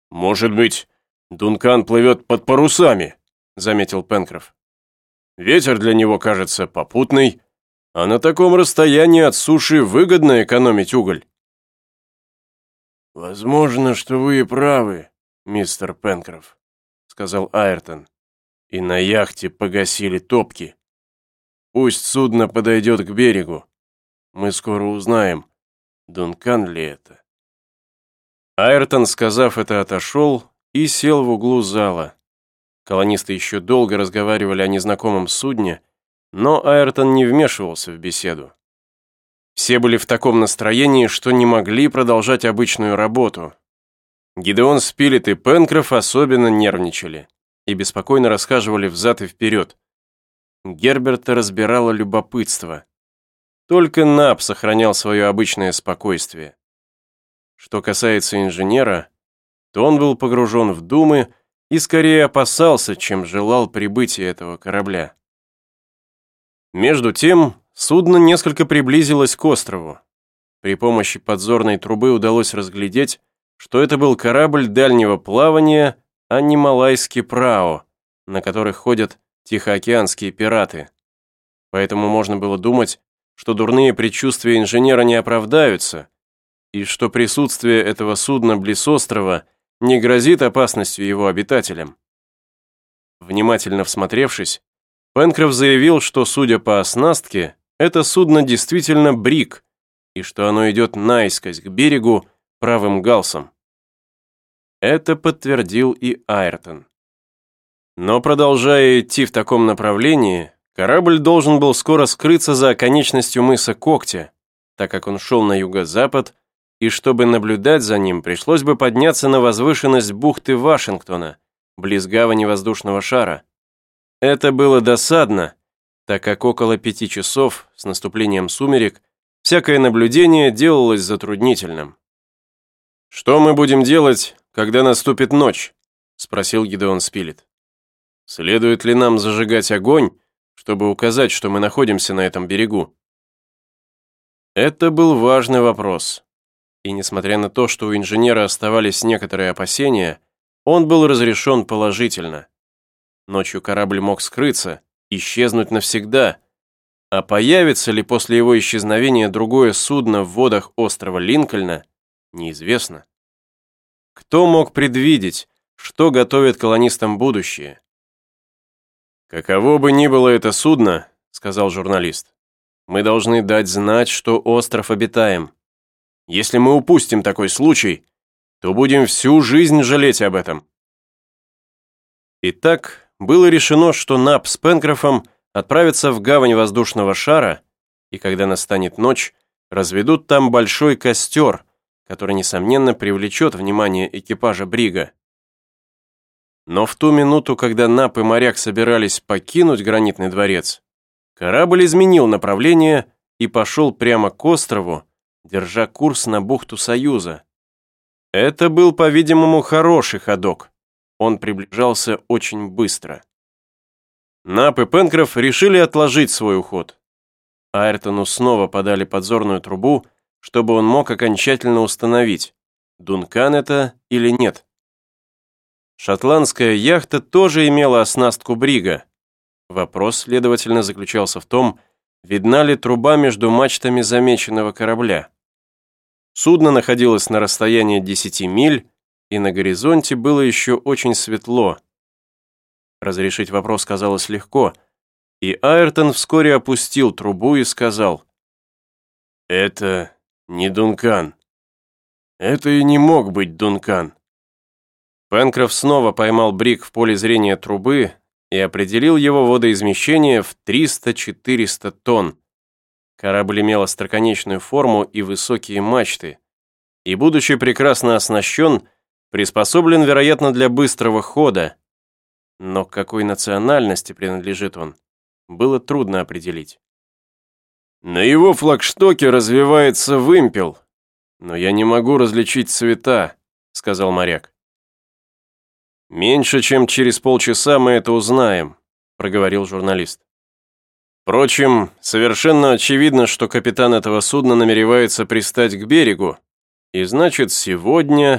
«Может быть, Дункан плывет под парусами», — заметил Пенкроф. «Ветер для него кажется попутный, а на таком расстоянии от суши выгодно экономить уголь». «Возможно, что вы и правы, мистер Пенкроф», — сказал Айртон. «И на яхте погасили топки. Пусть судно подойдет к берегу. Мы скоро узнаем, Дункан ли это». Айртон, сказав это, отошел и сел в углу зала. Колонисты еще долго разговаривали о незнакомом судне, но Айртон не вмешивался в беседу. Все были в таком настроении, что не могли продолжать обычную работу. Гидеон Спилет и Пенкроф особенно нервничали и беспокойно расхаживали взад и вперед. Герберта разбирало любопытство. Только Наб сохранял свое обычное спокойствие. Что касается инженера, то он был погружен в думы и скорее опасался, чем желал прибытия этого корабля. Между тем, судно несколько приблизилось к острову. При помощи подзорной трубы удалось разглядеть, что это был корабль дальнего плавания, а не малайский прао, на которых ходят тихоокеанские пираты. Поэтому можно было думать, что дурные предчувствия инженера не оправдаются, и что присутствие этого судна близ острова не грозит опасностью его обитателям. Внимательно всмотревшись, Пенкроф заявил, что, судя по оснастке, это судно действительно бриг, и что оно идет наискось к берегу правым галсом. Это подтвердил и Айртон. Но продолжая идти в таком направлении, корабль должен был скоро скрыться за оконечностью мыса Когтя, так как он шел на юго-запад, и чтобы наблюдать за ним, пришлось бы подняться на возвышенность бухты Вашингтона, близ гавани воздушного шара. Это было досадно, так как около 5 часов, с наступлением сумерек, всякое наблюдение делалось затруднительным. «Что мы будем делать, когда наступит ночь?» — спросил Гидеон Спилет. «Следует ли нам зажигать огонь, чтобы указать, что мы находимся на этом берегу?» Это был важный вопрос. И несмотря на то, что у инженера оставались некоторые опасения, он был разрешен положительно. Ночью корабль мог скрыться, исчезнуть навсегда, а появится ли после его исчезновения другое судно в водах острова Линкольна, неизвестно. Кто мог предвидеть, что готовит колонистам будущее? «Каково бы ни было это судно, — сказал журналист, — мы должны дать знать, что остров обитаем. Если мы упустим такой случай, то будем всю жизнь жалеть об этом». Итак, было решено, что Наб с Пенкрофом отправятся в гавань воздушного шара, и когда настанет ночь, разведут там большой костер, который, несомненно, привлечет внимание экипажа брига. Но в ту минуту, когда Наб и моряк собирались покинуть гранитный дворец, корабль изменил направление и пошел прямо к острову, держа курс на бухту Союза. Это был, по-видимому, хороший ходок. Он приближался очень быстро. Наб и Пенкроф решили отложить свой уход. Айртону снова подали подзорную трубу, чтобы он мог окончательно установить, Дункан это или нет. Шотландская яхта тоже имела оснастку брига. Вопрос, следовательно, заключался в том, видна ли труба между мачтами замеченного корабля. Судно находилось на расстоянии 10 миль, и на горизонте было еще очень светло. Разрешить вопрос казалось легко, и Айртон вскоре опустил трубу и сказал: «Это не Дункан. Это и не мог быть Дункан». Пенкроф снова поймал бриг в поле зрения трубы и определил его водоизмещение в 300-400 тонн. Корабль имел остроконечную форму и высокие мачты, и, будучи прекрасно оснащен, приспособлен, вероятно, для быстрого хода. Но к какой национальности принадлежит он, было трудно определить. «На его флагштоке развивается вымпел, но я не могу различить цвета», — сказал моряк. «Меньше чем через полчаса мы это узнаем», — проговорил журналист. «Впрочем, совершенно очевидно, что капитан этого судна намеревается пристать к берегу, и значит, сегодня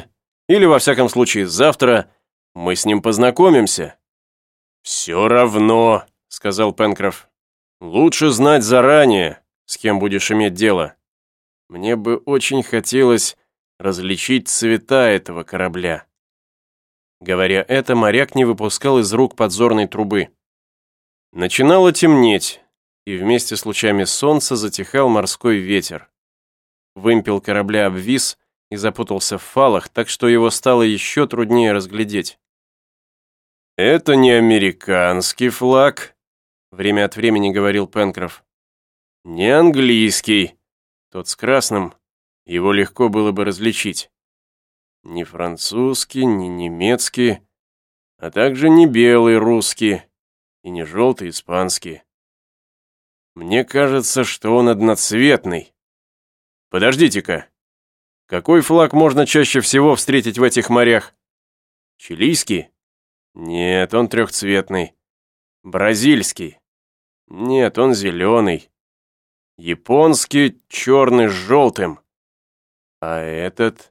Или, во всяком случае, завтра мы с ним познакомимся». «Все равно», — сказал Пенкроф. «Лучше знать заранее, с кем будешь иметь дело. Мне бы очень хотелось различить цвета этого корабля». Говоря это, моряк не выпускал из рук подзорной трубы. Начинало темнеть, и вместе с лучами солнца затихал морской ветер. Вымпел корабля обвис и запутался в фалах, так что его стало еще труднее разглядеть. «Это не американский флаг», — время от времени говорил Пенкроф. «Не английский. Тот с красным, его легко было бы различить. Не французский, не немецкий, а также не белый русский и не желтый испанский. Мне кажется, что он одноцветный. Подождите-ка, какой флаг можно чаще всего встретить в этих морях? Чилийский? Нет, он трехцветный. Бразильский? Нет, он зеленый. Японский черный с желтым. А этот...»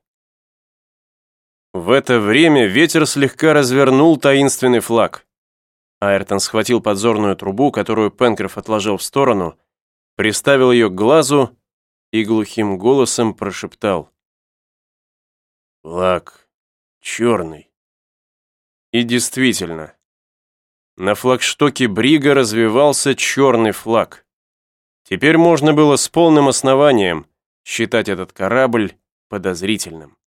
В это время ветер слегка развернул таинственный флаг. Айртон схватил подзорную трубу, которую Пенкроф отложил в сторону, приставил ее к глазу и глухим голосом прошептал: «Флаг черный». И действительно, на флагштоке брига развевался черный флаг. Теперь можно было с полным основанием считать этот корабль подозрительным.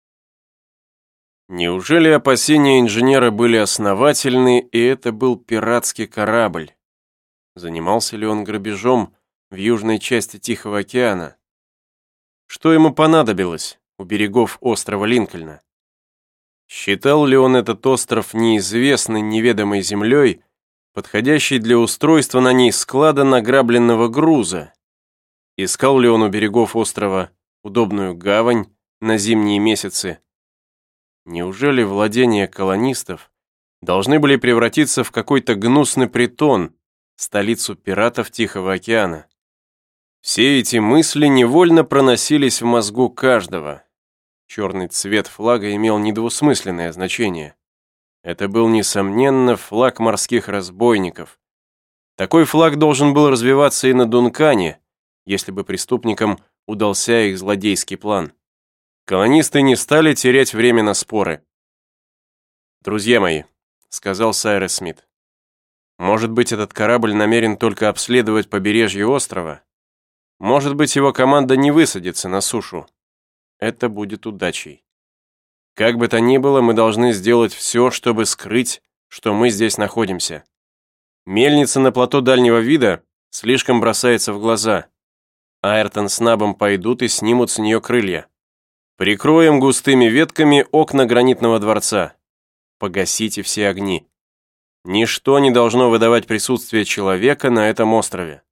Неужели опасения инженера были основательны, и это был пиратский корабль? Занимался ли он грабежом в южной части Тихого океана? Что ему понадобилось у берегов острова Линкольна? Считал ли он этот остров неизвестной неведомой землей, подходящей для устройства на ней склада награбленного груза? Искал ли он у берегов острова удобную гавань на зимние месяцы? Неужели владения колонистов должны были превратиться в какой-то гнусный притон, столицу пиратов Тихого океана? Все эти мысли невольно проносились в мозгу каждого. Черный цвет флага имел недвусмысленное значение. Это был, несомненно, флаг морских разбойников. Такой флаг должен был развиваться и на Дункане, если бы преступникам удался их злодейский план. Колонисты не стали терять время на споры. «Друзья мои», — сказал Сайрес Смит, «может быть, этот корабль намерен только обследовать побережье острова? Может быть, его команда не высадится на сушу? Это будет удачей. Как бы то ни было, мы должны сделать все, чтобы скрыть, что мы здесь находимся. Мельница на плато дальнего вида слишком бросается в глаза. Айртон с Набом пойдут и снимут с нее крылья. Прикроем густыми ветками окна гранитного дворца. Погасите все огни. Ничто не должно выдавать присутствие человека на этом острове».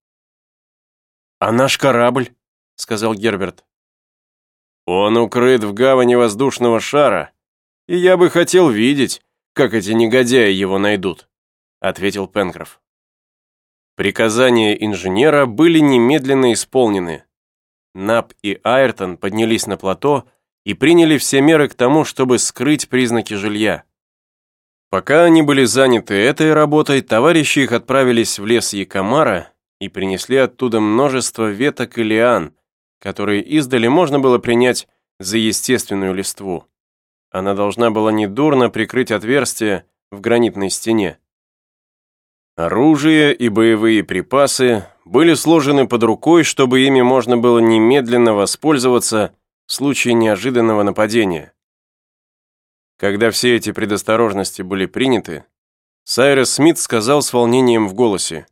«А наш корабль?» — сказал Герберт. «Он укрыт в гавани воздушного шара, и я бы хотел видеть, как эти негодяи его найдут», — ответил Пенкроф. Приказания инженера были немедленно исполнены. Наб и Айртон поднялись на плато и приняли все меры к тому, чтобы скрыть признаки жилья. Пока они были заняты этой работой, товарищи их отправились в лес Якомара и принесли оттуда множество веток и лиан, которые издали можно было принять за естественную листву. Она должна была недурно прикрыть отверстие в гранитной стене. Оружие и боевые припасы были сложены под рукой, чтобы ими можно было немедленно воспользоваться в случае неожиданного нападения. Когда все эти предосторожности были приняты, Сайрес Смит сказал с волнением в голосе: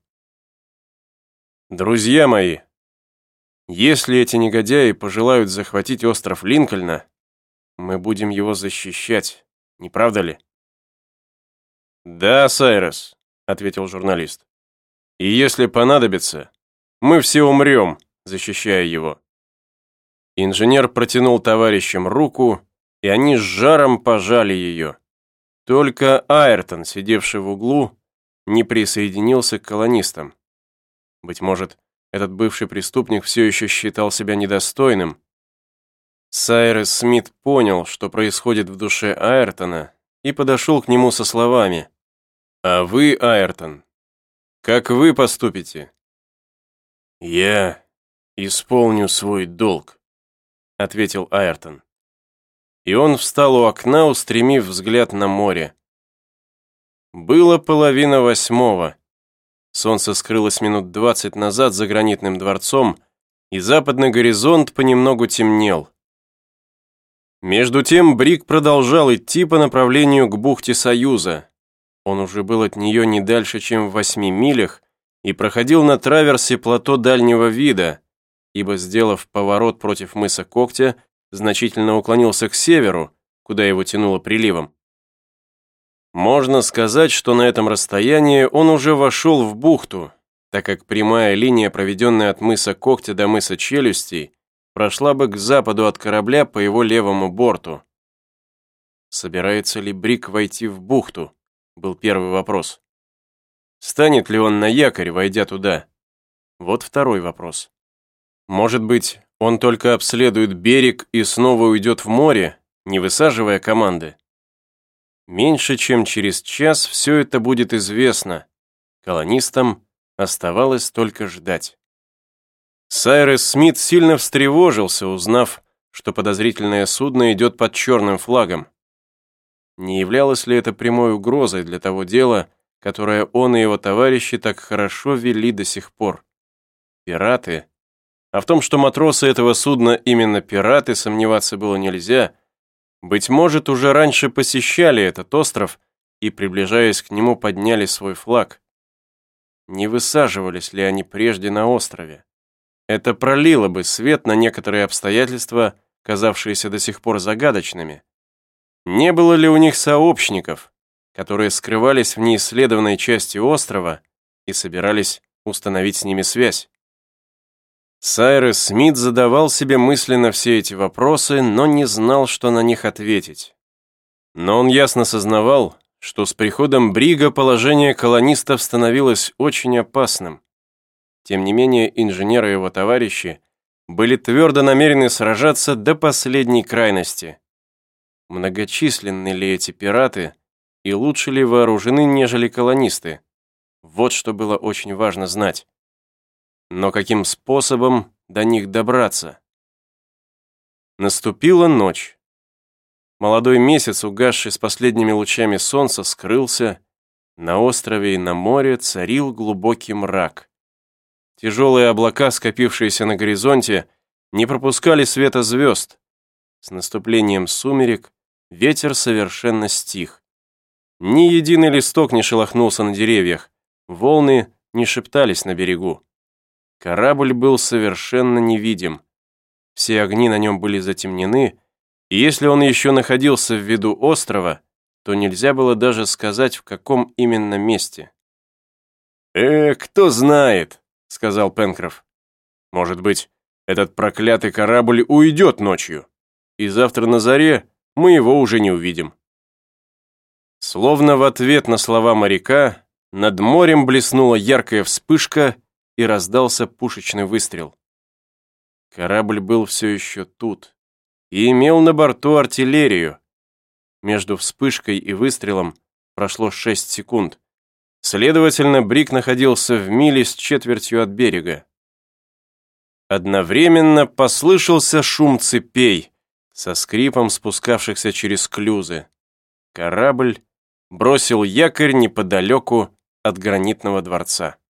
«Друзья мои, если эти негодяи пожелают захватить остров Линкольна, мы будем его защищать, не правда ли?» «Да, Сайрес», — ответил журналист. «И если понадобится, мы все умрем, защищая его». Инженер протянул товарищам руку, и они с жаром пожали ее. Только Айртон, сидевший в углу, не присоединился к колонистам. Быть может, этот бывший преступник все еще считал себя недостойным. Сайрес Смит понял, что происходит в душе Айртона, и подошел к нему со словами: «А вы, Айртон, как вы поступите?» «Я исполню свой долг», — ответил Айртон. И он встал у окна, устремив взгляд на море. Было 7:30. Солнце скрылось минут 20 назад за гранитным дворцом, и западный горизонт понемногу темнел. Между тем Брик продолжал идти по направлению к бухте Союза. Он уже был от нее не дальше, чем в 8 милях, и проходил на траверсе плато дальнего вида, ибо, сделав поворот против мыса Когтя, значительно уклонился к северу, куда его тянуло приливом. Можно сказать, что на этом расстоянии он уже вошел в бухту, так как прямая линия, проведенная от мыса Когтя до мыса Челюстей, прошла бы к западу от корабля по его левому борту. Собирается ли Брик войти в бухту? Был первый вопрос. Станет ли он на якорь, войдя туда? Вот второй вопрос. Может быть, он только обследует берег и снова уйдет в море, не высаживая команды? Меньше чем через час все это будет известно. Колонистам оставалось только ждать. Сайрес Смит сильно встревожился, узнав, что подозрительное судно идет под черным флагом. Не являлось ли это прямой угрозой для того дела, которое он и его товарищи так хорошо вели до сих пор? Пираты? А в том, что матросы этого судна именно пираты, сомневаться было нельзя. Быть может, уже раньше посещали этот остров и, приближаясь к нему, подняли свой флаг. Не высаживались ли они прежде на острове? Это пролило бы свет на некоторые обстоятельства, казавшиеся до сих пор загадочными. Не было ли у них сообщников, которые скрывались в неисследованной части острова и собирались установить с ними связь? Сайрес Смит задавал себе мысленно все эти вопросы, но не знал, что на них ответить. Но он ясно сознавал, что с приходом Брига положение колонистов становилось очень опасным. Тем не менее, инженеры и его товарищи были твердо намерены сражаться до последней крайности. Многочисленны ли эти пираты и лучше ли вооружены, нежели колонисты? Вот что было очень важно знать. Но каким способом до них добраться? Наступила ночь. Молодой месяц, угасший с последними лучами солнца, скрылся. На острове и на море царил глубокий мрак. Тяжелые облака, скопившиеся на горизонте, не пропускали света звезд. С наступлением сумерек ветер совершенно стих. Ни единый листок не шелохнулся на деревьях, волны не шептались на берегу. Корабль был совершенно невидим. Все огни на нем были затемнены, и если он еще находился в виду острова, то нельзя было даже сказать, в каком именно месте. Кто знает», — сказал Пенкроф. «Может быть, этот проклятый корабль уйдет ночью, и завтра на заре мы его уже не увидим». Словно в ответ на слова моряка, над морем блеснула яркая вспышка, и раздался пушечный выстрел. Корабль был все еще тут и имел на борту артиллерию. Между вспышкой и выстрелом прошло 6 секунд. Следовательно, Брик находился в миле с четвертью от берега. Одновременно послышался шум цепей, со скрипом спускавшихся через клюзы. Корабль бросил якорь неподалеку от гранитного дворца.